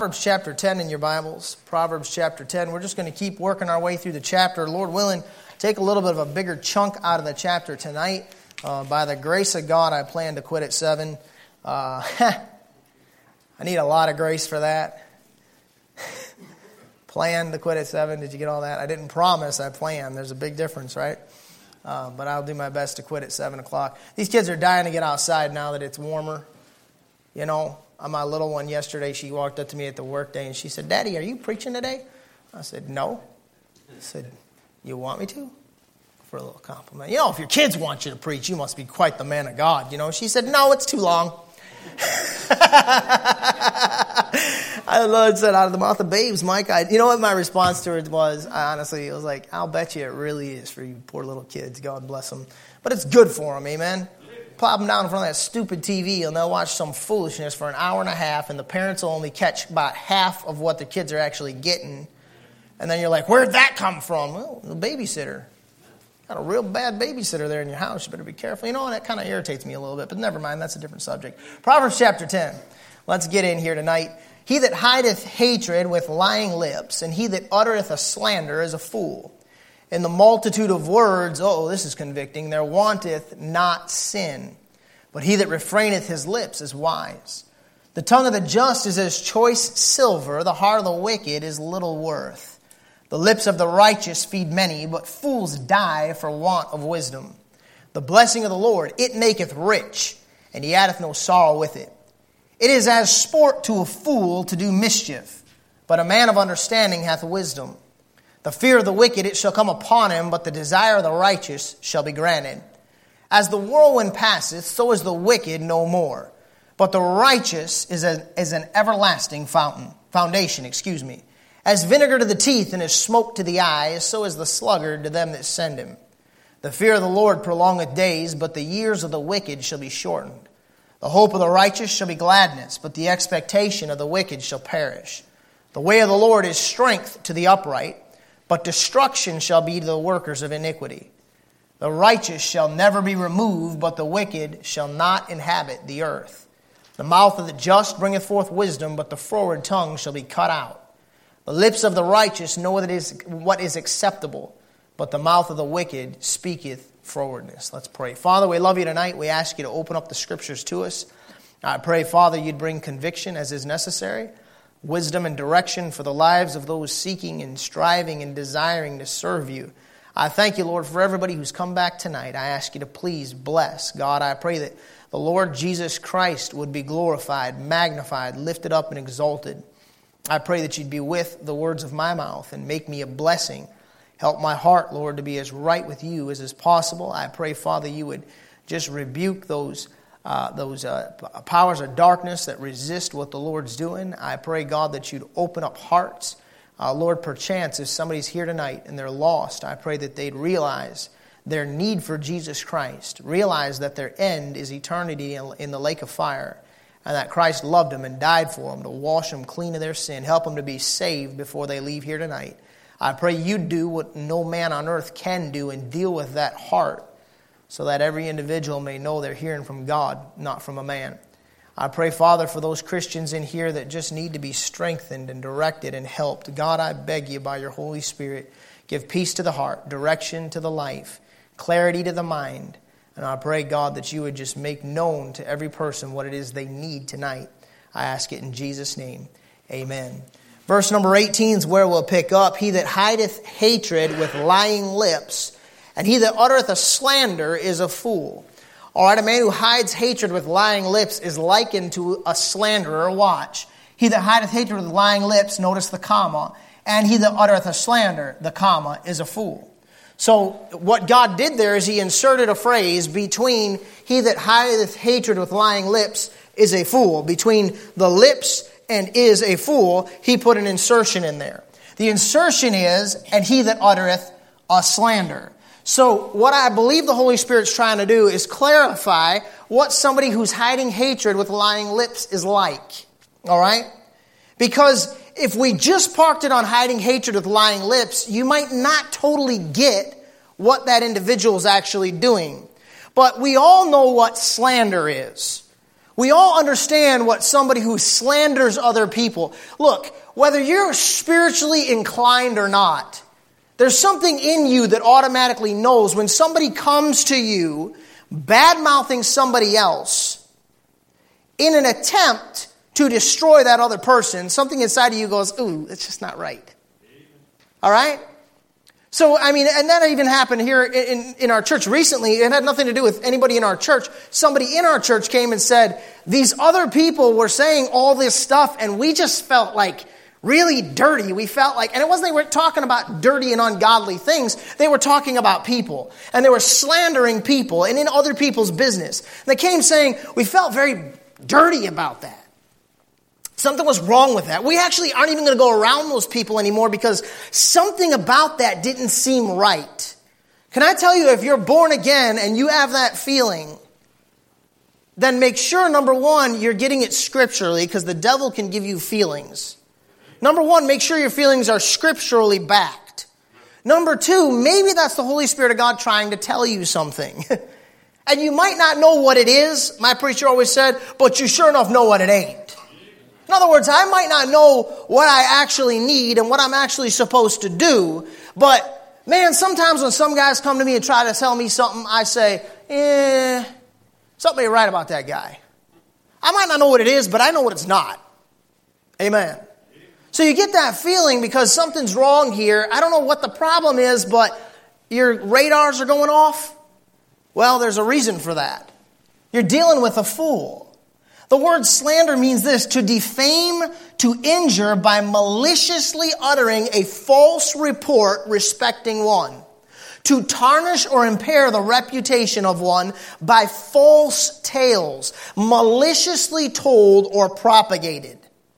Proverbs chapter 10 in your Bibles. Proverbs chapter 10. We're just going to keep working our way through the chapter. Lord willing, take a little bit of a bigger chunk out of the chapter tonight. By the grace of God, I plan to quit at 7. I need a lot of grace for that. Plan to quit at 7. Did you get all that? I didn't promise, I planned. There's a big difference, right? But I'll do my best to quit at 7 o'clock. These kids are dying to get outside now that it's warmer. You know, my little one yesterday, she walked up to me at the work day and she said, "Daddy, are you preaching today?" I said, "No." I said, "You want me to?" For a little compliment. You know, if your kids want you to preach, you must be quite the man of God. You know, she said, "No, it's too long." I love it said out of the mouth of babes, Mike. You know what my response to it was? Honestly, it was like, I'll bet you it really is for you poor little kids. God bless them. But it's good for them, amen? Plop them down in front of that stupid TV and they'll watch some foolishness for an hour and a half and the parents will only catch about half of what the kids are actually getting. And then you're like, where'd that come from? Well, the babysitter. Got a real bad babysitter there in your house. You better be careful. You know, that kind of irritates me a little bit, but never mind. That's a different subject. Proverbs chapter 10. Let's get in here tonight. He that hideth hatred with lying lips, and he that uttereth a slander is a fool. In the multitude of words, this is convicting, there wanteth not sin. But he that refraineth his lips is wise. The tongue of the just is as choice silver, the heart of the wicked is little worth. The lips of the righteous feed many, but fools die for want of wisdom. The blessing of the Lord, it maketh rich, and he addeth no sorrow with it. It is as sport to a fool to do mischief, but a man of understanding hath wisdom. The fear of the wicked, it shall come upon him, but the desire of the righteous shall be granted. As the whirlwind passeth, so is the wicked no more. But the righteous is an everlasting foundation. As vinegar to the teeth and as smoke to the eyes, so is the sluggard to them that send him. The fear of the Lord prolongeth days, but the years of the wicked shall be shortened. The hope of the righteous shall be gladness, but the expectation of the wicked shall perish. The way of the Lord is strength to the upright, but destruction shall be to the workers of iniquity. The righteous shall never be removed, but the wicked shall not inhabit the earth. The mouth of the just bringeth forth wisdom, but the froward tongue shall be cut out. The lips of the righteous know what is acceptable, but the mouth of the wicked speaketh frowardness. Let's pray. Father, we love you tonight. We ask you to open up the scriptures to us. I pray, Father, you'd bring conviction as is necessary, wisdom and direction for the lives of those seeking and striving and desiring to serve you. I thank you, Lord, for everybody who's come back tonight. I ask you to please bless. God, I pray that the Lord Jesus Christ would be glorified, magnified, lifted up, and exalted. I pray that you'd be with the words of my mouth and make me a blessing. Help my heart, Lord, to be as right with you as is possible. I pray, Father, you would just rebuke those powers of darkness that resist what the Lord's doing. I pray, God, that you'd open up hearts. Lord, perchance if somebody's here tonight and they're lost, I pray that they'd realize their need for Jesus Christ, realize that their end is eternity in the lake of fire, and that Christ loved them and died for them to wash them clean of their sin, help them to be saved before they leave here tonight. I pray you do what no man on earth can do and deal with that heart so that every individual may know they're hearing from God, not from a man. I pray, Father, for those Christians in here that just need to be strengthened and directed and helped. God, I beg you by your Holy Spirit, give peace to the heart, direction to the life, clarity to the mind. And I pray, God, that you would just make known to every person what it is they need tonight. I ask it in Jesus' name. Amen. Verse number 18 is where we'll pick up. He that hideth hatred with lying lips, and he that uttereth a slander is a fool. All right, a man who hides hatred with lying lips is likened to a slanderer. Watch. He that hideth hatred with lying lips, notice the comma, and he that uttereth a slander, the comma, is a fool. So what God did there is he inserted a phrase between he that hideth hatred with lying lips is a fool. Between the lips and is a fool, he put an insertion in there. The insertion is, and he that uttereth a slander. So what I believe the Holy Spirit's trying to do is clarify what somebody who's hiding hatred with lying lips is like. All right? Because if we just parked it on hiding hatred with lying lips, you might not totally get what that individual is actually doing. But we all know what slander is. We all understand what somebody who slanders other people. Look, whether you're spiritually inclined or not, there's something in you that automatically knows when somebody comes to you bad-mouthing somebody else in an attempt to destroy that other person, something inside of you goes, ooh, it's just not right. All right? So, I mean, and that even happened here in our church recently. It had nothing to do with anybody in our church. Somebody in our church came and said, these other people were saying all this stuff, and we just felt like really dirty. We felt like, and it wasn't they were talking about dirty and ungodly things. They were talking about people. And they were slandering people and in other people's business. And they came saying, we felt very dirty about that. Something was wrong with that. We actually aren't even going to go around those people anymore because something about that didn't seem right. Can I tell you, if you're born again and you have that feeling, then make sure, number one, you're getting it scripturally, because the devil can give you feelings. Number one, make sure your feelings are scripturally backed. Number two, maybe that's the Holy Spirit of God trying to tell you something. And you might not know what it is, my preacher always said, but you sure enough know what it ain't. In other words, I might not know what I actually need and what I'm actually supposed to do, but man, sometimes when some guys come to me and try to tell me something, I say, something ain't right about that guy. I might not know what it is, but I know what it's not. Amen. So you get that feeling because something's wrong here. I don't know what the problem is, but your radars are going off. Well, there's a reason for that. You're dealing with a fool. The word slander means this: to defame, to injure by maliciously uttering a false report respecting one. To tarnish or impair the reputation of one by false tales, maliciously told or propagated.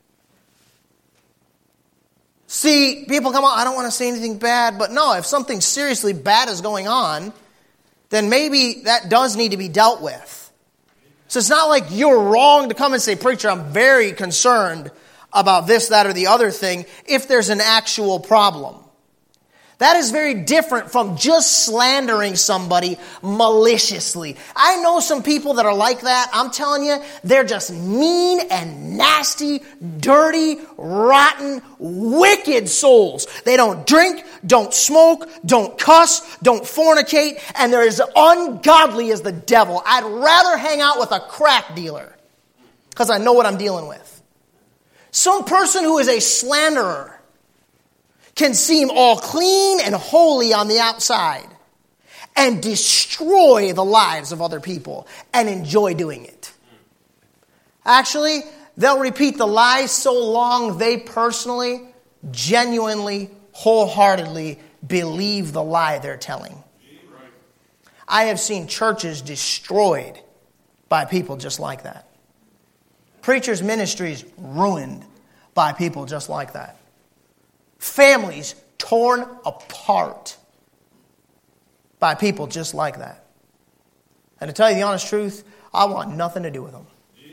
See, people come on, I don't want to say anything bad, but no, if something seriously bad is going on, then maybe that does need to be dealt with. So it's not like you're wrong to come and say, preacher, I'm very concerned about this, that, or the other thing, if there's an actual problem. That is very different from just slandering somebody maliciously. I know some people that are like that. I'm telling you, they're just mean and nasty, dirty, rotten, wicked souls. They don't drink, don't smoke, don't cuss, don't fornicate, and they're as ungodly as the devil. I'd rather hang out with a crack dealer because I know what I'm dealing with. Some person who is a slanderer can seem all clean and holy on the outside and destroy the lives of other people and enjoy doing it. Actually, they'll repeat the lies so long they personally, genuinely, wholeheartedly believe the lie they're telling. I have seen churches destroyed by people just like that. Preachers' ministries ruined by people just like that. Families torn apart by people just like that. And to tell you the honest truth, I want nothing to do with them.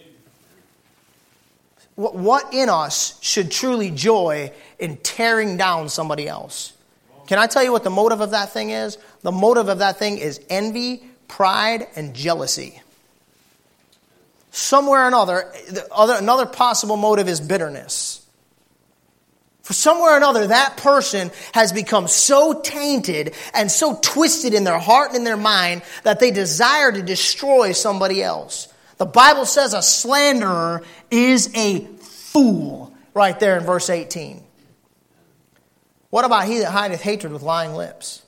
What in us should truly joy in tearing down somebody else? Can I tell you what the motive of that thing is? The motive of that thing is envy, pride, and jealousy. Somewhere or another possible motive is bitterness. For somewhere or another, that person has become so tainted and so twisted in their heart and in their mind that they desire to destroy somebody else. The Bible says a slanderer is a fool, right there in verse 18. What about he that hideth hatred with lying lips?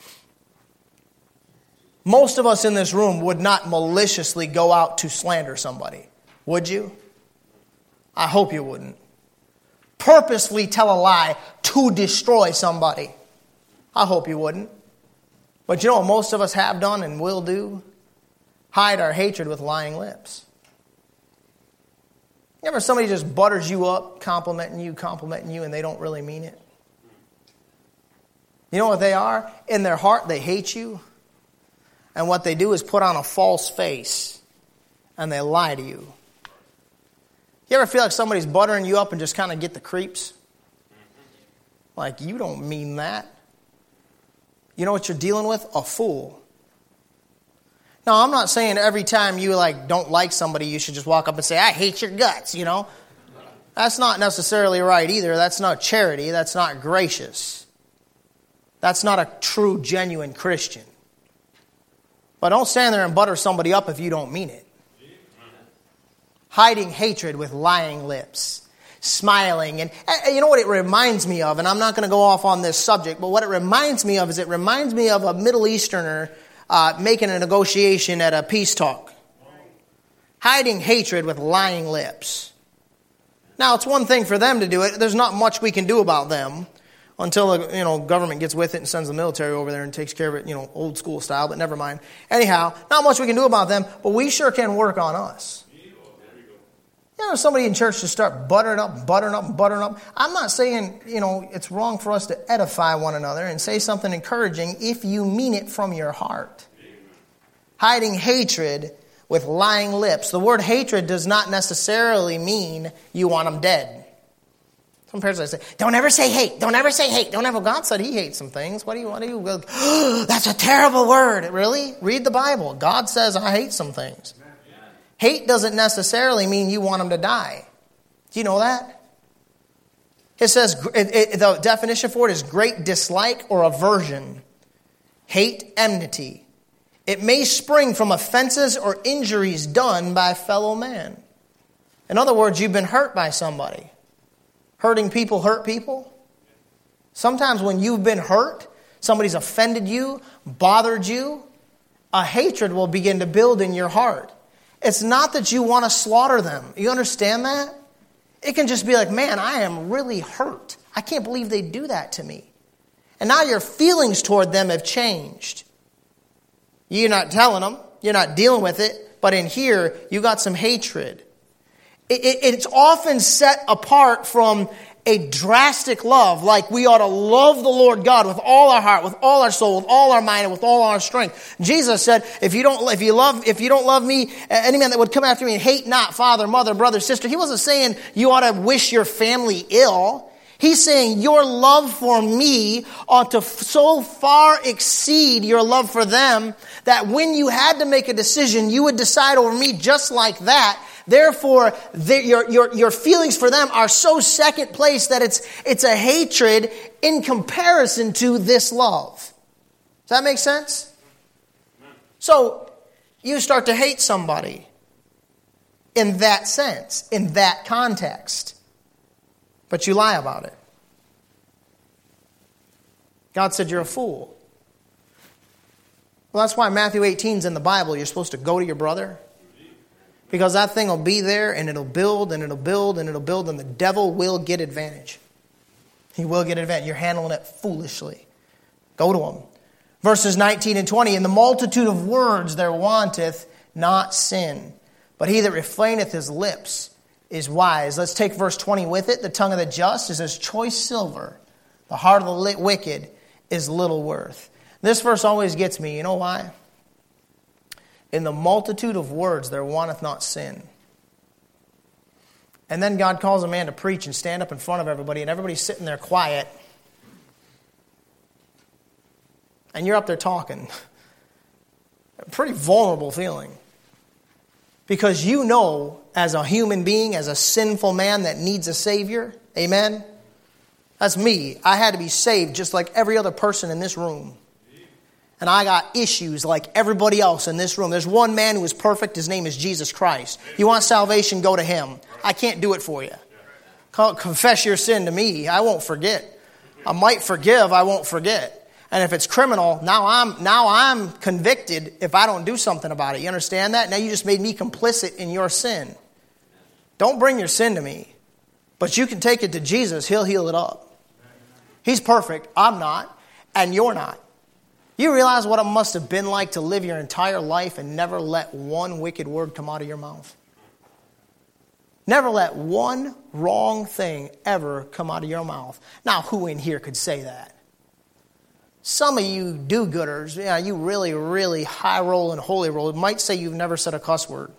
Most of us in this room would not maliciously go out to slander somebody. Would you? I hope you wouldn't. Purposefully tell a lie to destroy somebody. I hope you wouldn't. But you know what most of us have done and will do? Hide our hatred with lying lips. You ever somebody just butters you up, complimenting you, and they don't really mean it? You know what they are? In their heart, they hate you. And what they do is put on a false face, and they lie to you. You ever feel like somebody's buttering you up and just kind of get the creeps? Like, you don't mean that. You know what you're dealing with? A fool. Now, I'm not saying every time you don't like somebody, you should just walk up and say, I hate your guts, That's not necessarily right either. That's not charity. That's not gracious. That's not a true, genuine Christian. But don't stand there and butter somebody up if you don't mean it. Hiding hatred with lying lips. Smiling. And you know what it reminds me of? And I'm not going to go off on this subject, but what it reminds me of is it reminds me of a Middle Easterner making a negotiation at a peace talk. Hiding hatred with lying lips. Now, it's one thing for them to do it. There's not much we can do about them until the government gets with it and sends the military over there and takes care of it, old school style, but never mind. Anyhow, not much we can do about them, but we sure can work on us. Somebody in church to start buttering up. I'm not saying, it's wrong for us to edify one another and say something encouraging if you mean it from your heart. Hiding hatred with lying lips. The word hatred does not necessarily mean you want them dead. Some parents say, don't ever say hate. Don't ever say hate. Don't ever. God said he hates some things. What do you go, that's a terrible word. Really? Read the Bible. God says I hate some things. Hate doesn't necessarily mean you want them to die. Do you know that? It says, the definition for it is great dislike or aversion. Hate, enmity. It may spring from offenses or injuries done by fellow man. In other words, you've been hurt by somebody. Hurting people hurt people. Sometimes when you've been hurt, somebody's offended you, bothered you, a hatred will begin to build in your heart. It's not that you want to slaughter them. You understand that? It can just be like, man, I am really hurt. I can't believe they do that to me. And now your feelings toward them have changed. You're not telling them. You're not dealing with it. But in here, you got some hatred. It's often set apart from a drastic love, like we ought to love the Lord God with all our heart, with all our soul, with all our mind, and with all our strength. Jesus said, if you don't love me, any man that would come after me and hate not father, mother, brother, sister. He wasn't saying you ought to wish your family ill. He's saying your love for me ought to so far exceed your love for them that when you had to make a decision, you would decide over me just like that. Therefore, your feelings for them are so second place that it's a hatred in comparison to this love. Does that make sense? So, you start to hate somebody in that sense, in that context. But you lie about it. God said you're a fool. Well, that's why Matthew 18 is in the Bible. You're supposed to go to your brother. Because that thing will be there and it'll build and it'll build and it'll build and the devil will get advantage. He will get advantage. You're handling it foolishly. Go to him. Verses 19 and 20. In the multitude of words there wanteth not sin. But he that refraineth his lips is wise. Let's take verse 20 with it. The tongue of the just is as choice silver. The heart of the wicked is little worth. This verse always gets me. You know why? In the multitude of words there wanteth not sin. And then God calls a man to preach and stand up in front of everybody, and everybody's sitting there quiet. And you're up there talking. A pretty vulnerable feeling. Because you know, as a human being, as a sinful man that needs a Savior, amen? That's me. I had to be saved just like every other person in this room. And I got issues like everybody else in this room. There's one man who is perfect. His name is Jesus Christ. You want salvation, go to him. I can't do it for you. Confess your sin to me. I won't forget. I might forgive. I won't forget. And if it's criminal, now I'm convicted if I don't do something about it. You understand that? Now you just made me complicit in your sin. Don't bring your sin to me. But you can take it to Jesus. He'll heal it up. He's perfect. I'm not. And you're not. You realize what it must have been like to live your entire life and never let one wicked word come out of your mouth? Never let one wrong thing ever come out of your mouth. Now, who in here could say that? Some of you do-gooders, you really, really high roll and holy roll, might say you've never said a cuss word.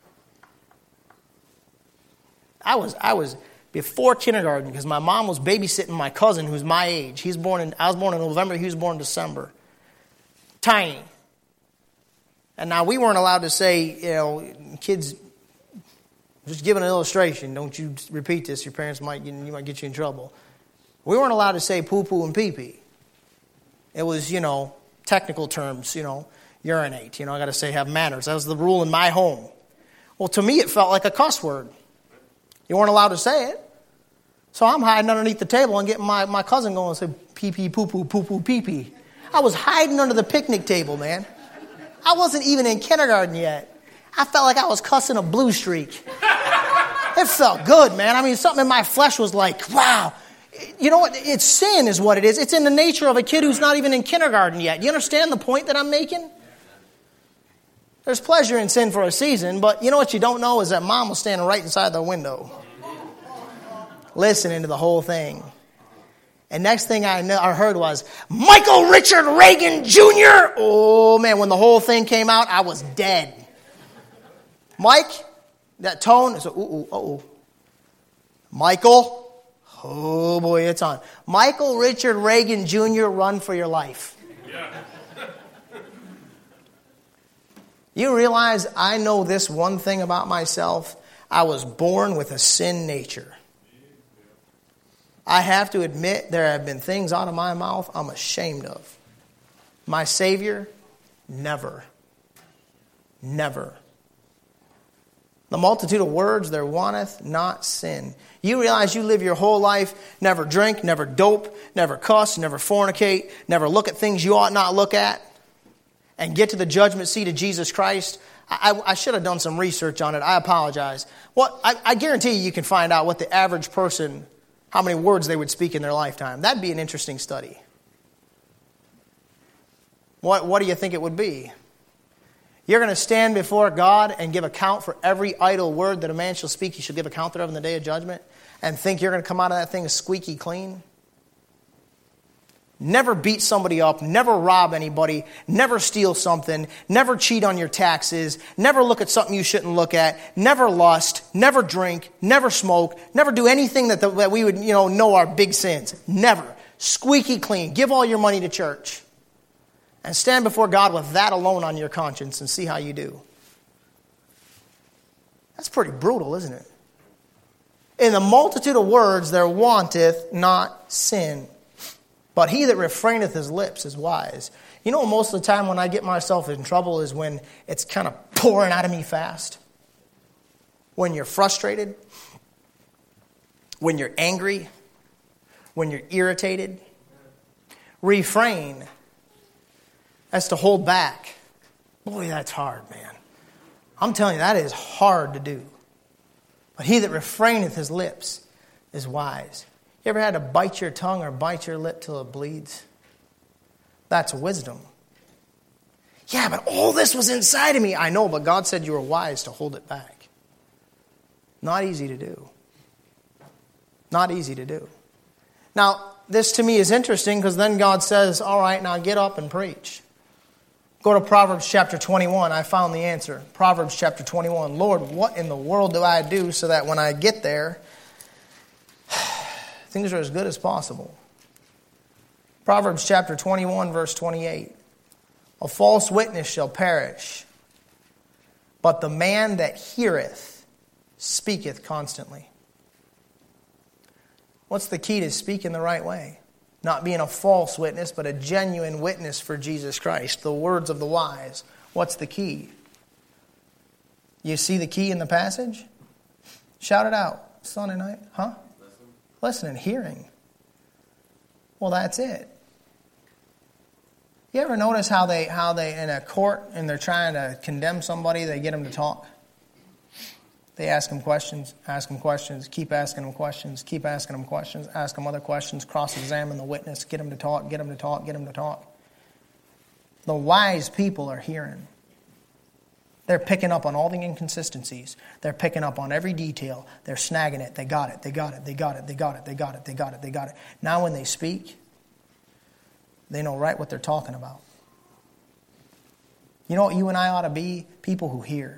I was before kindergarten because my mom was babysitting my cousin who's my age. I was born in November, he was born in December. Tiny. And now we weren't allowed to say, kids, just give an illustration. Don't you repeat this. Your parents might get you in trouble. We weren't allowed to say poo-poo and pee-pee. It was, technical terms, urinate. I got to say have manners. That was the rule in my home. Well, to me, it felt like a cuss word. You weren't allowed to say it. So I'm hiding underneath the table and getting my cousin going and say pee-pee, poo-poo, poo-poo, pee-pee. I was hiding under the picnic table, man. I wasn't even in kindergarten yet. I felt like I was cussing a blue streak. It felt good, man. I mean, something in my flesh was like, wow. You know what? It's sin is what it is. It's in the nature of a kid who's not even in kindergarten yet. You understand the point that I'm making? There's pleasure in sin for a season, but you know what you don't know is that mom was standing right inside the window, listening to the whole thing. And next thing I heard was, Michael Richard Reagan Jr. Oh, man, when the whole thing came out, I was dead. Mike, that tone, is Michael, oh boy, it's on. Michael Richard Reagan Jr., run for your life. Yeah. You realize I know this one thing about myself. I was born with a sin nature. I have to admit there have been things out of my mouth I'm ashamed of. My Savior, never. Never. The multitude of words there wanteth not sin. You realize you live your whole life, never drink, never dope, never cuss, never fornicate, never look at things you ought not look at, and get to the judgment seat of Jesus Christ. I should have done some research on it. I apologize. I guarantee you can find out what the average person, how many words they would speak in their lifetime. That'd be an interesting study. What do you think it would be? You're going to stand before God and give account for every idle word that a man shall speak. He shall give account thereof in the day of judgment, and think you're going to come out of that thing squeaky clean? Never beat somebody up, never rob anybody, never steal something, never cheat on your taxes, never look at something you shouldn't look at, never lust, never drink, never smoke, never do anything that we would know are big sins. Never. Squeaky clean. Give all your money to church. And stand before God with that alone on your conscience and see how you do. That's pretty brutal, isn't it? In the multitude of words there wanteth not sin. But he that refraineth his lips is wise. You know, most of the time when I get myself in trouble is when it's kind of pouring out of me fast. When you're frustrated. When you're angry. When you're irritated. Refrain. That's to hold back. Boy, that's hard, man. I'm telling you, that is hard to do. But he that refraineth his lips is wise. You ever had to bite your tongue or bite your lip till it bleeds? That's wisdom. Yeah, but all this was inside of me. I know, but God said you were wise to hold it back. Not easy to do. Not easy to do. Now, this to me is interesting because then God says, all right, now get up and preach. Go to Proverbs chapter 21. I found the answer. Proverbs chapter 21. Lord, what in the world do I do so that when I get there, things are as good as possible? Proverbs chapter 21, verse 28. A false witness shall perish, but the man that heareth speaketh constantly. What's the key to speaking the right way? Not being a false witness, but a genuine witness for Jesus Christ. The words of the wise. What's the key? You see the key in the passage? Shout it out. Sunday night. Huh? Listen and hearing. Well, that's it. You ever notice how they in a court and they're trying to condemn somebody, they get them to talk? They ask them questions, keep asking them questions, keep asking them questions, ask them other questions, cross-examine the witness, get them to talk, get them to talk, get them to talk. The wise people are hearing. They're picking up on all the inconsistencies. They're picking up on every detail. They're snagging it. They got it. They got it. They got it. They got it. They got it. They got it. They got it. Now when they speak, they know right what they're talking about. You know what you and I ought to be? People who hear.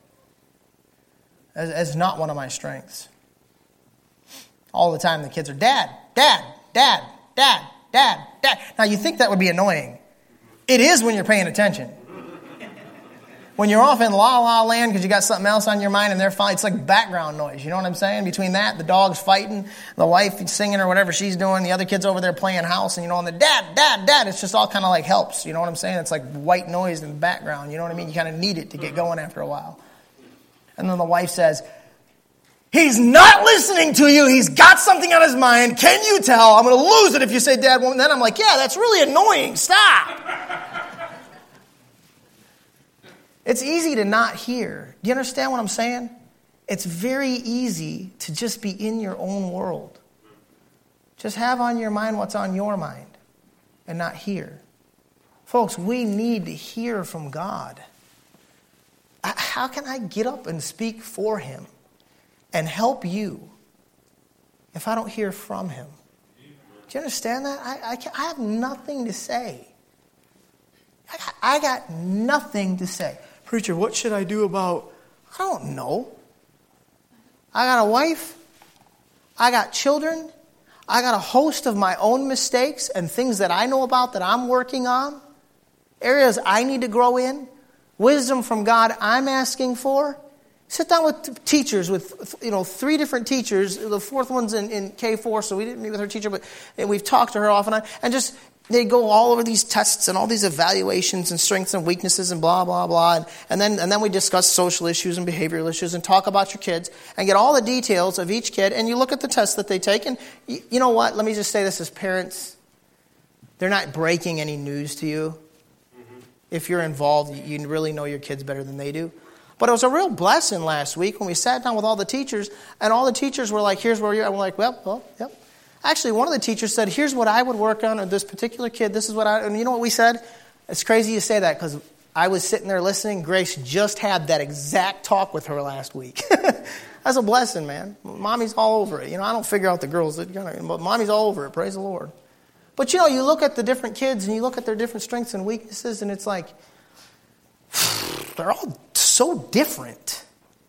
That's not one of my strengths. All the time the kids are, Dad, Dad, Dad, Dad, Dad, Dad. Now you think that would be annoying. It is when you're paying attention. When you're off in la-la land because you got something else on your mind and they're fine, it's like background noise. You know what I'm saying? Between that, the dog's fighting, the wife singing or whatever she's doing, the other kid's over there playing house, and and the dad, it's just all kind of like helps. You know what I'm saying? It's like white noise in the background. You know what I mean? You kind of need it to get going after a while. And then the wife says, he's not listening to you. He's got something on his mind. Can you tell? I'm going to lose it if you say dad won't. Then I'm like, yeah, that's really annoying. Stop. It's easy to not hear. Do you understand what I'm saying? It's very easy to just be in your own world. Just have on your mind what's on your mind and not hear. Folks, we need to hear from God. How can I get up and speak for him and help you if I don't hear from him? Do you understand that? I have nothing to say. I got nothing to say. Preacher, what should I do about? I don't know. I got a wife. I got children. I got a host of my own mistakes and things that I know about that I'm working on. Areas I need to grow in. Wisdom from God I'm asking for. Sit down with teachers, with 3 different teachers. The fourth one's in K4, so we didn't meet with her teacher, but we've talked to her off and on. And just they go all over these tests and all these evaluations and strengths and weaknesses and blah, blah, blah. And then we discuss social issues and behavioral issues and talk about your kids and get all the details of each kid. And you look at the tests that they take. And you know what? Let me just say this as parents. They're not breaking any news to you. If you're involved, you really know your kids better than they do. But it was a real blessing last week when we sat down with all the teachers. And all the teachers were like, here's where you're at. And we're like, well, yep. Actually, one of the teachers said, here's what I would work on, or this particular kid, this is what and you know what we said? It's crazy you say that because I was sitting there listening. Grace just had that exact talk with her last week. That's a blessing, man. Mommy's all over it. I don't figure out the girls, but mommy's all over it. Praise the Lord. But you look at the different kids and you look at their different strengths and weaknesses, and it's like, they're all so different.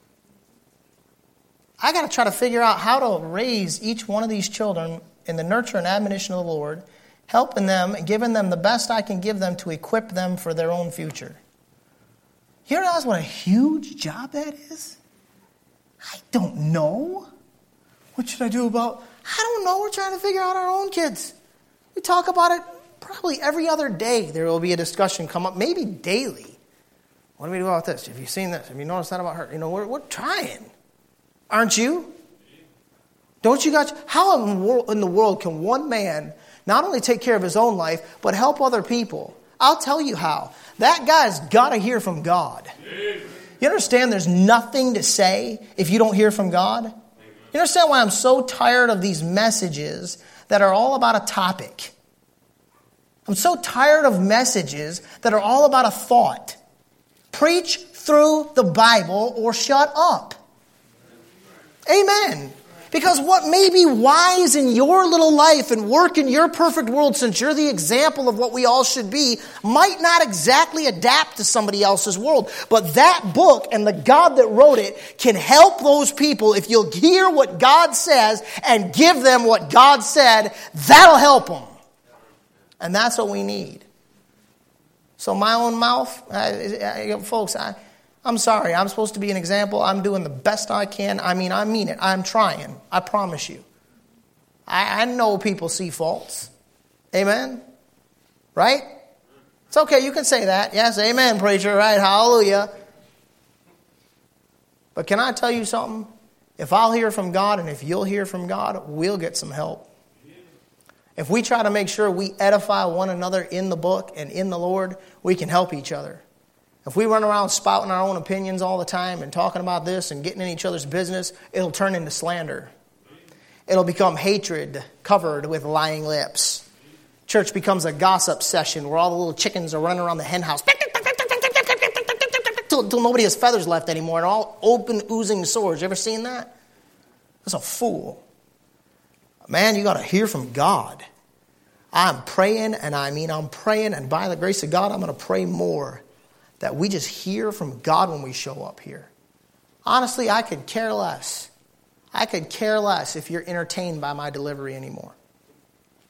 I got to try to figure out how to raise each one of these children in the nurture and admonition of the Lord, helping them, giving them the best I can give them to equip them for their own future. You realize what a huge job that is? I don't know. What should I do about? I don't know. We're trying to figure out our own kids. We talk about it probably every other day. There will be a discussion come up, maybe daily. What do we do about this? Have you seen this? Have you noticed that about her? We're trying. Aren't you? Don't you guys? How in the world can one man not only take care of his own life, but help other people? I'll tell you how. That guy's got to hear from God. You understand there's nothing to say if you don't hear from God? You understand why I'm so tired of these messages that are all about a topic? I'm so tired of messages that are all about a thought. Preach through the Bible or shut up. Amen. Because what may be wise in your little life and work in your perfect world, since you're the example of what we all should be, might not exactly adapt to somebody else's world. But that book and the God that wrote it can help those people. If you'll hear what God says and give them what God said, that'll help them. And that's what we need. So my own mouth, folks, I'm sorry. I'm supposed to be an example. I'm doing the best I can. I mean it. I'm trying. I promise you. I know people see faults. Amen? Right? It's okay. You can say that. Yes, amen, preacher. Right? Hallelujah. But can I tell you something? If I'll hear from God and if you'll hear from God, we'll get some help. If we try to make sure we edify one another in the book and in the Lord, we can help each other. If we run around spouting our own opinions all the time and talking about this and getting in each other's business, it'll turn into slander. It'll become hatred covered with lying lips. Church becomes a gossip session where all the little chickens are running around the hen house till nobody has feathers left anymore and all open, oozing sores. You ever seen that? That's a fool. Man, you got to hear from God. I'm praying, and I'm praying, and by the grace of God, I'm going to pray more. That we just hear from God when we show up here. Honestly, I could care less. I could care less if you're entertained by my delivery anymore.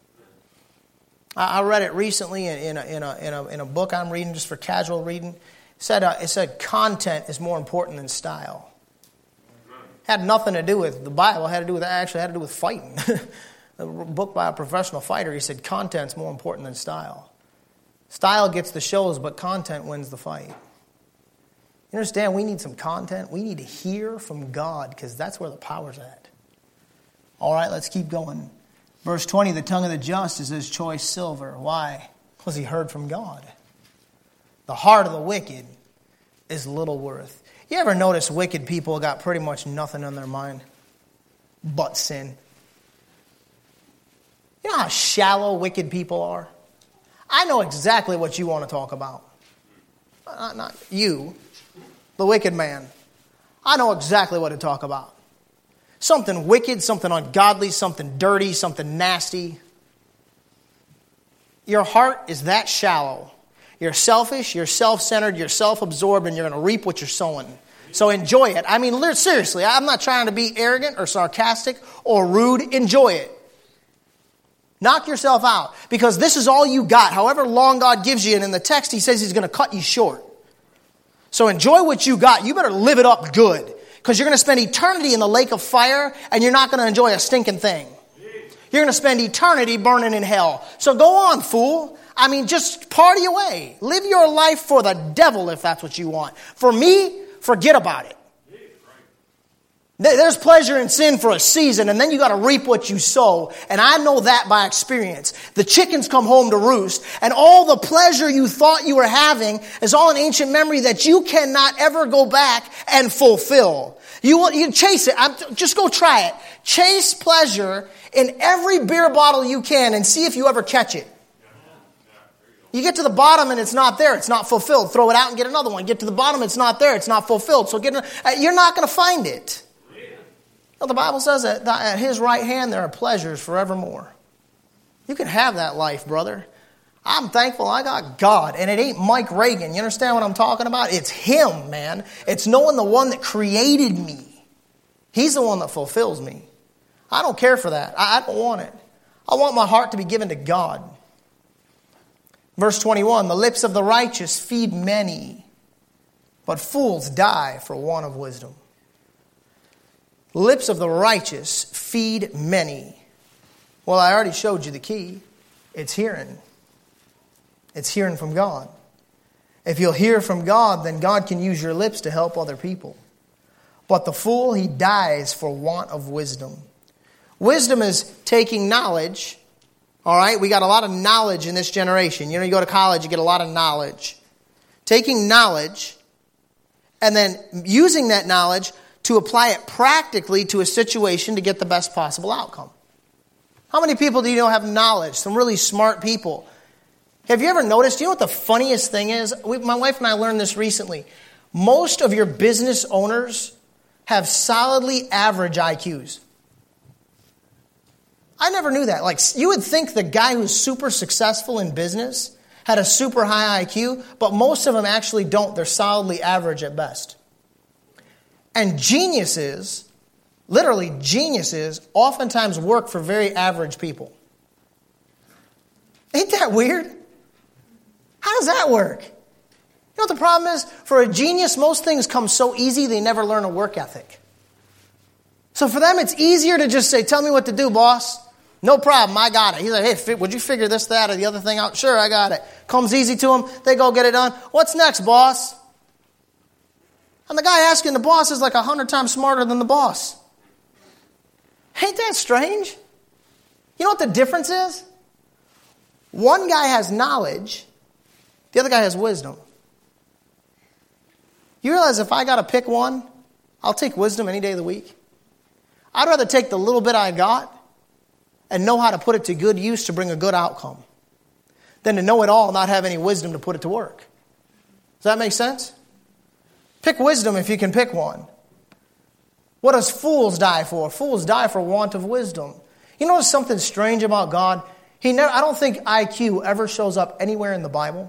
I read it recently in a book I'm reading just for casual reading. It said content is more important than style. Had nothing to do with the Bible. Had to do with fighting. A book by a professional fighter. He said content's more important than style. Style gets the shows, but content wins the fight. You understand? We need some content. We need to hear from God because that's where the power's at. All right, let's keep going. Verse 20, the tongue of the just is as choice silver. Why? Because he heard from God. The heart of the wicked is little worth. You ever notice wicked people got pretty much nothing on their mind but sin? You know how shallow wicked people are? I know exactly what you want to talk about. Not you, the wicked man. I know exactly what to talk about. Something wicked, something ungodly, something dirty, something nasty. Your heart is that shallow. You're selfish, you're self-centered, you're self-absorbed, and you're going to reap what you're sowing. So enjoy it. I mean, seriously, I'm not trying to be arrogant or sarcastic or rude. Enjoy it. Knock yourself out because this is all you got. However long God gives you, and in the text he says he's going to cut you short. So enjoy what you got. You better live it up good because you're going to spend eternity in the lake of fire and you're not going to enjoy a stinking thing. You're going to spend eternity burning in hell. So go on, fool. I mean, just party away. Live your life for the devil if that's what you want. For me, forget about it. There's pleasure in sin for a season, and then you got to reap what you sow. And I know that by experience. The chickens come home to roost, and all the pleasure you thought you were having is all an ancient memory that you cannot ever go back and fulfill. You chase it. Just go try it. Chase pleasure in every beer bottle you can and see if you ever catch it. You get to the bottom and it's not there. It's not fulfilled. Throw it out and get another one. Get to the bottom, it's not there. It's not fulfilled. So you're not going to find it. Well, the Bible says that at his right hand there are pleasures forevermore. You can have that life, brother. I'm thankful I got God. And it ain't Mike Reagan. You understand what I'm talking about? It's him, man. It's knowing the one that created me. He's the one that fulfills me. I don't care for that. I don't want it. I want my heart to be given to God. Verse 21, the lips of the righteous feed many, but fools die for want of wisdom. Lips of the righteous feed many. Well, I already showed you the key. It's hearing. It's hearing from God. If you'll hear from God, then God can use your lips to help other people. But the fool, he dies for want of wisdom. Wisdom is taking knowledge. All right, we got a lot of knowledge in this generation. You know, you go to college, you get a lot of knowledge. Taking knowledge and then using that knowledge to apply it practically to a situation to get the best possible outcome. How many people do you know have knowledge? Some really smart people. Have you ever noticed, you know what the funniest thing is? My wife and I learned this recently. Most of your business owners have solidly average IQs. I never knew that. Like, you would think the guy who's super successful in business had a super high IQ, but most of them actually don't. They're solidly average at best. And geniuses, literally geniuses, oftentimes work for very average people. Ain't that weird? How does that work? You know what the problem is? For a genius, most things come so easy they never learn a work ethic. So for them, it's easier to just say, tell me what to do, boss. No problem, I got it. He's like, hey, would you figure this, that, or the other thing out? Sure, I got it. Comes easy to them. They go get it done. What's next, boss? And the guy asking the boss is like 100 times smarter than the boss. Ain't that strange? You know what the difference is? One guy has knowledge. The other guy has wisdom. You realize if I got to pick one, I'll take wisdom any day of the week. I'd rather take the little bit I got and know how to put it to good use to bring a good outcome than to know it all and not have any wisdom to put it to work. Does that make sense? Pick wisdom if you can pick one. What does fools die for? Fools die for want of wisdom. You know something strange about God? I don't think IQ ever shows up anywhere in the Bible.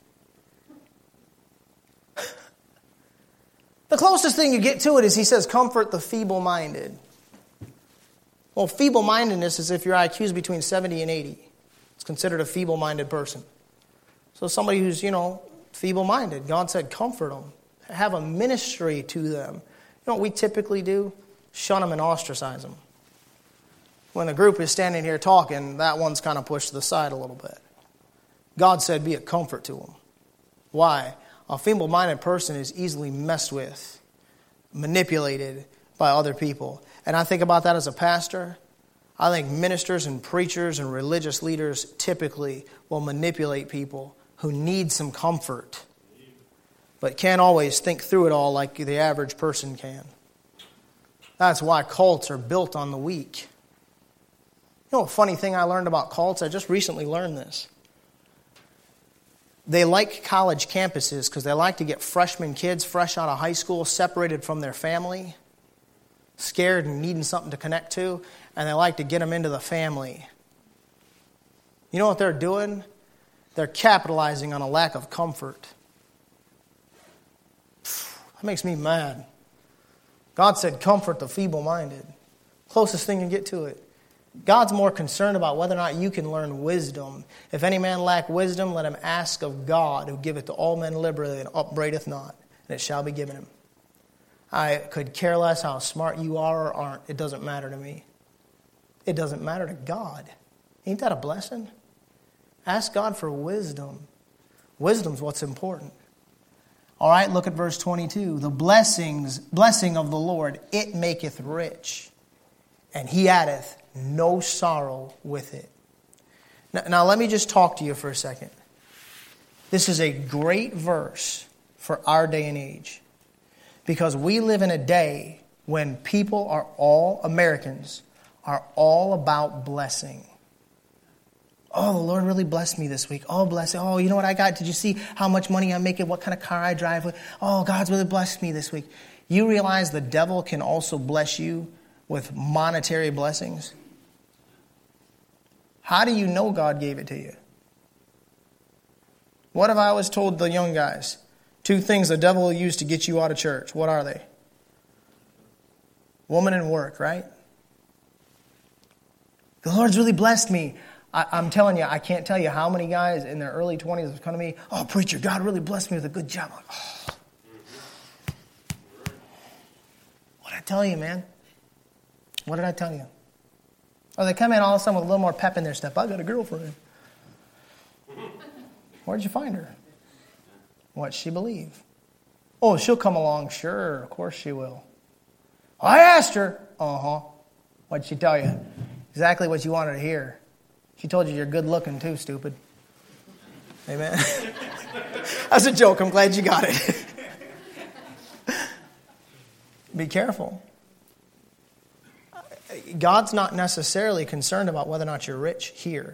The closest thing you get to it is he says, comfort the feeble-minded. Well, feeble-mindedness is if your IQ is between 70 and 80. It's considered a feeble-minded person. So somebody who's, feeble-minded. God said, comfort them. Have a ministry to them. You know what we typically do? Shun them and ostracize them. When a group is standing here talking, that one's kind of pushed to the side a little bit. God said, be a comfort to them. Why? A feeble-minded person is easily messed with, manipulated by other people. And I think about that as a pastor. I think ministers and preachers and religious leaders typically will manipulate people who need some comfort, but can't always think through it all like the average person can. That's why cults are built on the weak. You know a funny thing I learned about cults? I just recently learned this. They like college campuses because they like to get freshman kids fresh out of high school, separated from their family, scared and needing something to connect to, and they like to get them into the family. You know what they're doing? They're capitalizing on a lack of comfort. That makes me mad. God said, comfort the feeble-minded. Closest thing you get to it. God's more concerned about whether or not you can learn wisdom. If any man lack wisdom, let him ask of God, who giveth to all men liberally and upbraideth not, and it shall be given him. I could care less how smart you are or aren't. It doesn't matter to me. It doesn't matter to God. Ain't that a blessing? Ask God for wisdom. Wisdom's what's important. All right, look at verse 22. The blessing of the Lord, it maketh rich, and he addeth no sorrow with it. Now let me just talk to you for a second. This is a great verse for our day and age, because we live in a day when people are all, Americans, are all about blessing. Oh, the Lord really blessed me this week. Oh, bless it. Oh, you know what I got? Did you see how much money I'm making? What kind of car I drive? Oh, God's really blessed me this week. You realize the devil can also bless you with monetary blessings? How do you know God gave it to you? What if I was told the young guys, 2 things the devil will use to get you out of church? What are they? Woman and work, right? The Lord's really blessed me. I'm telling you, I can't tell you how many guys in their early 20s have come to me, oh, preacher, God really blessed me with a good job. I'm like, oh. What did I tell you, man? What did I tell you? Or they come in all of a sudden with a little more pep in their step. I got a girlfriend. Where'd you find her? What'd she believe? Oh, she'll come along. Sure, of course she will. I asked her. Uh-huh. What'd she tell you? Exactly what you wanted to hear. She told you you're good looking too, stupid. Amen. That's a joke. I'm glad you got it. Be careful. God's not necessarily concerned about whether or not you're rich here.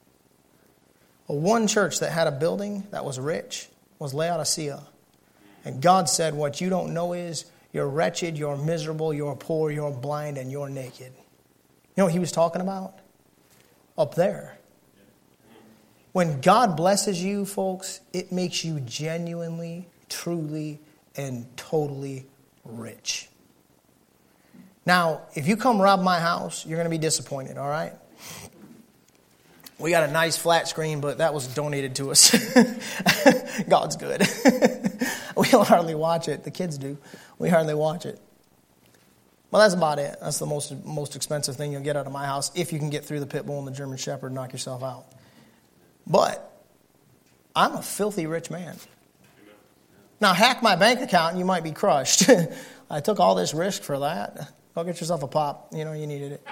One church that had a building that was rich was Laodicea. And God said, what you don't know is you're wretched, you're miserable, you're poor, you're blind, and you're naked. You know what he was talking about? Up there. When God blesses you, folks, it makes you genuinely, truly, and totally rich. Now, if you come rob my house, you're going to be disappointed, all right? We got a nice flat screen, but that was donated to us. God's good. We don't hardly watch it. The kids do. We hardly watch it. Well, that's about it. That's the most expensive thing you'll get out of my house if you can get through the pit bull and the German Shepherd and knock yourself out. But I'm a filthy rich man. Now, hack my bank account and you might be crushed. I took all this risk for that. Go get yourself a pop. You know, you needed it.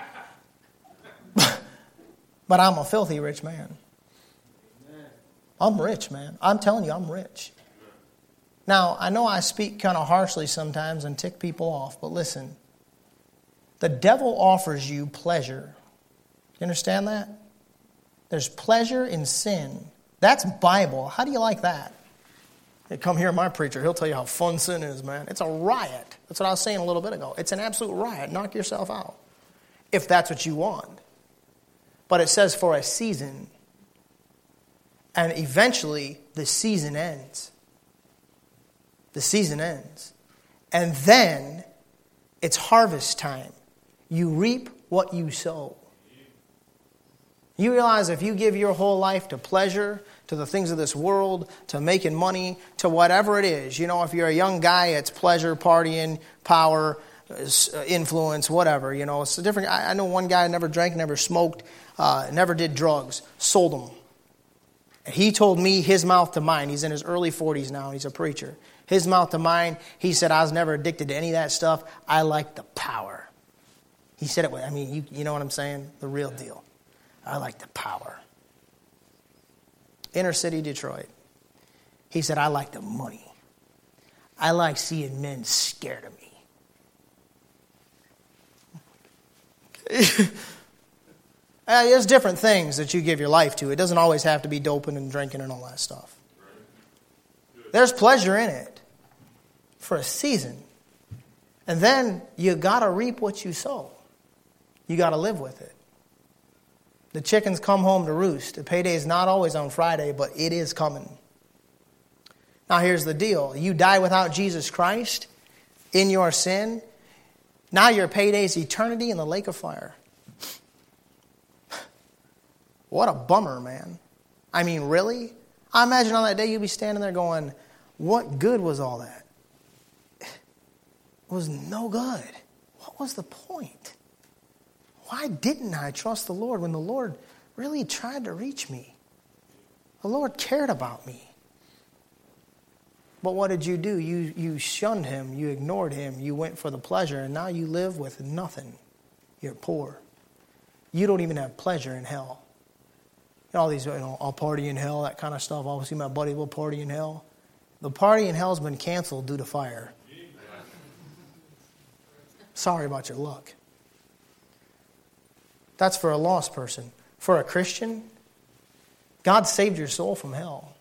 But I'm a filthy rich man. I'm rich, man. I'm telling you, I'm rich. Now, I know I speak kind of harshly sometimes and tick people off, but listen. The devil offers you pleasure. You understand that? There's pleasure in sin. That's Bible. How do you like that? Hey, come hear my preacher. He'll tell you how fun sin is, man. It's a riot. That's what I was saying a little bit ago. It's an absolute riot. Knock yourself out. If that's what you want. But it says for a season. And eventually, the season ends. The season ends. And then, it's harvest time. You reap what you sow. You realize if you give your whole life to pleasure, to the things of this world, to making money, to whatever it is. You know, if you're a young guy, it's pleasure, partying, power, influence, whatever. You know, it's a different. I know one guy never drank, never smoked, never did drugs, sold them. He told me his mouth to mine. He's in his early 40s now. He's a preacher. His mouth to mine. He said, I was never addicted to any of that stuff. I like the power. He said it. I mean, you know what I'm saying? The real deal. I like the power. Inner city Detroit. He said, I like the money. I like seeing men scared of me. There's different things that you give your life to. It doesn't always have to be doping and drinking and all that stuff. There's pleasure in it for a season. And then you got to reap what you sow. You got to live with it. The chickens come home to roost. The payday is not always on Friday, but it is coming. Now here's the deal. You die without Jesus Christ in your sin. Now your payday is eternity in the lake of fire. What a bummer, man. I mean, really? I imagine on that day you'd be standing there going, what good was all that? It was no good. What was the point? Why didn't I trust the Lord when the Lord really tried to reach me? The Lord cared about me. But what did you do? You shunned him. You ignored him. You went for the pleasure. And now you live with nothing. You're poor. You don't even have pleasure in hell. You know, all these, I'll party in hell, that kind of stuff. I'll see my buddy will party in hell. The party in hell has been canceled due to fire. Sorry about your luck. That's for a lost person. For a Christian, God saved your soul from hell.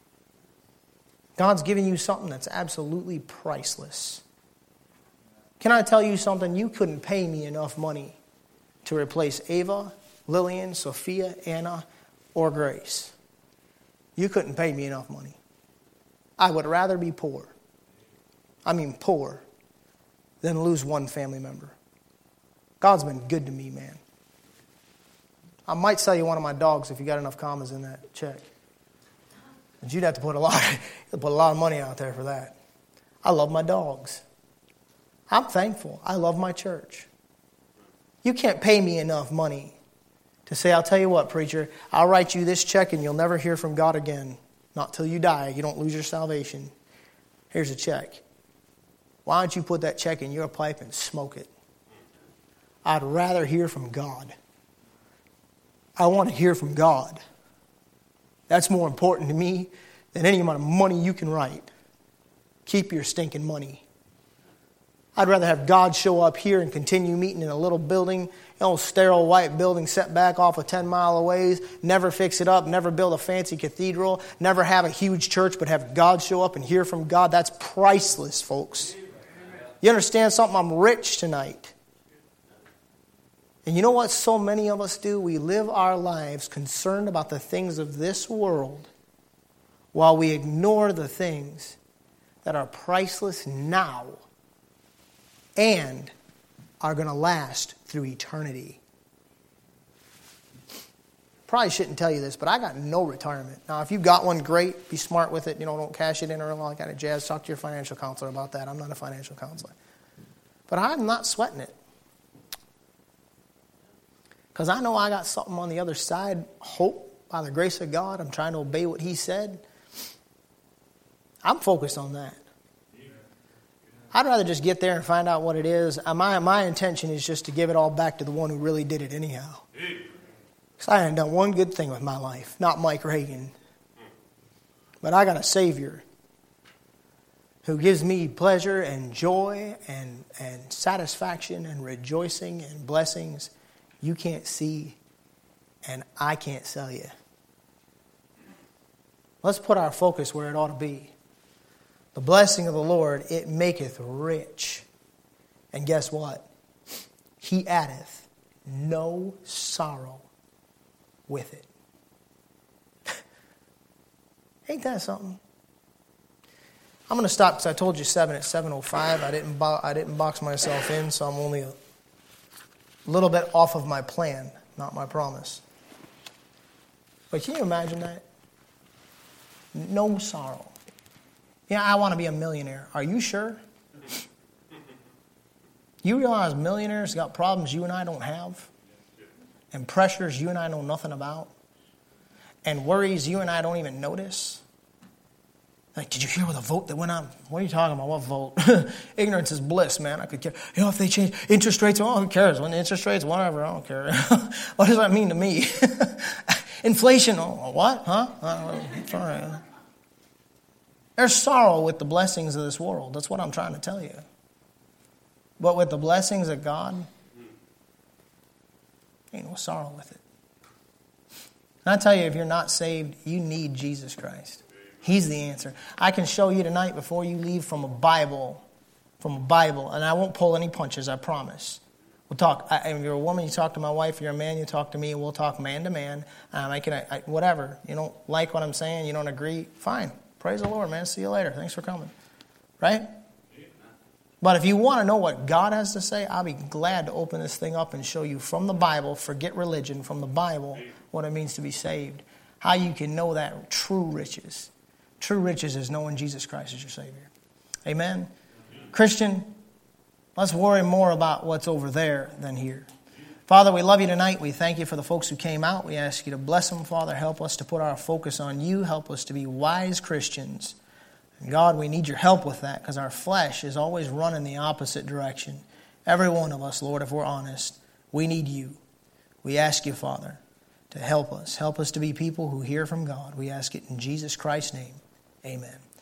God's giving you something that's absolutely priceless. Can I tell you something? You couldn't pay me enough money to replace Ava, Lillian, Sophia, Anna, or Grace. You couldn't pay me enough money. I would rather be poor. I mean poor than lose one family member. God's been good to me, man. I might sell you one of my dogs if you got enough commas in that check. But you'd have to put a lot of money out there for that. I love my dogs. I'm thankful. I love my church. You can't pay me enough money to say, I'll tell you what, preacher, I'll write you this check and you'll never hear from God again. Not till you die. You don't lose your salvation. Here's a check. Why don't you put that check in your pipe and smoke it? I'd rather hear from God. I want to hear from God. That's more important to me than any amount of money you can write. Keep your stinking money. I'd rather have God show up here and continue meeting in a little building, sterile white building set back off 10 mile away, never fix it up, never build a fancy cathedral, never have a huge church, but have God show up and hear from God. That's priceless, folks. You understand something? I'm rich tonight. And you know what so many of us do? We live our lives concerned about the things of this world while we ignore the things that are priceless now and are going to last through eternity. Probably shouldn't tell you this, but I got no retirement. Now, if you've got one, great. Be smart with it. Don't cash it in or all that kind of jazz. Talk to your financial counselor about that. I'm not a financial counselor. But I'm not sweating it. Because I know I got something on the other side. Hope, by the grace of God. I'm trying to obey what he said. I'm focused on that. I'd rather just get there and find out what it is. My intention is just to give it all back to the one who really did it anyhow. Because I haven't done one good thing with my life. Not Mike Reagan. But I got a Savior who gives me pleasure and joy and satisfaction and rejoicing and blessings you can't see and I can't sell you. Let's put our focus where it ought to be. The blessing of the Lord, it maketh rich. And guess what? He addeth no sorrow with it. Ain't that something? I'm going to stop because I told you 7 at 7:05. I didn't box myself in, so I'm only a little bit off of my plan, not my promise. But can you imagine that? No sorrow. Yeah, I want to be a millionaire. Are you sure? You realize millionaires got problems you and I don't have? And pressures you and I know nothing about? And worries you and I don't even notice? Like, did you hear the vote that went on? What are you talking about? What vote? Ignorance is bliss, man. I could care. You know, if they change interest rates, oh, who cares? When the interest rates, whatever, I don't care. What does that mean to me? Inflation, oh, what? Huh? Sorry. There's sorrow with the blessings of this world. That's what I'm trying to tell you. But with the blessings of God, ain't no sorrow with it. And I tell you, if you're not saved, you need Jesus Christ. He's the answer. I can show you tonight before you leave from a Bible, and I won't pull any punches, I promise. We'll talk. If you're a woman, you talk to my wife. If you're a man, you talk to me. We'll talk man to man. Whatever. You don't like what I'm saying, you don't agree, fine. Praise the Lord, man. See you later. Thanks for coming. Right? But if you want to know what God has to say, I'll be glad to open this thing up and show you from the Bible, forget religion, from the Bible, what it means to be saved. How you can know that true riches. True riches is knowing Jesus Christ as your Savior. Amen? Christian, let's worry more about what's over there than here. Father, we love you tonight. We thank you for the folks who came out. We ask you to bless them, Father. Help us to put our focus on you. Help us to be wise Christians. And God, we need your help with that because our flesh is always running the opposite direction. Every one of us, Lord, if we're honest, we need you. We ask you, Father, to help us. Help us to be people who hear from God. We ask it in Jesus Christ's name. Amen.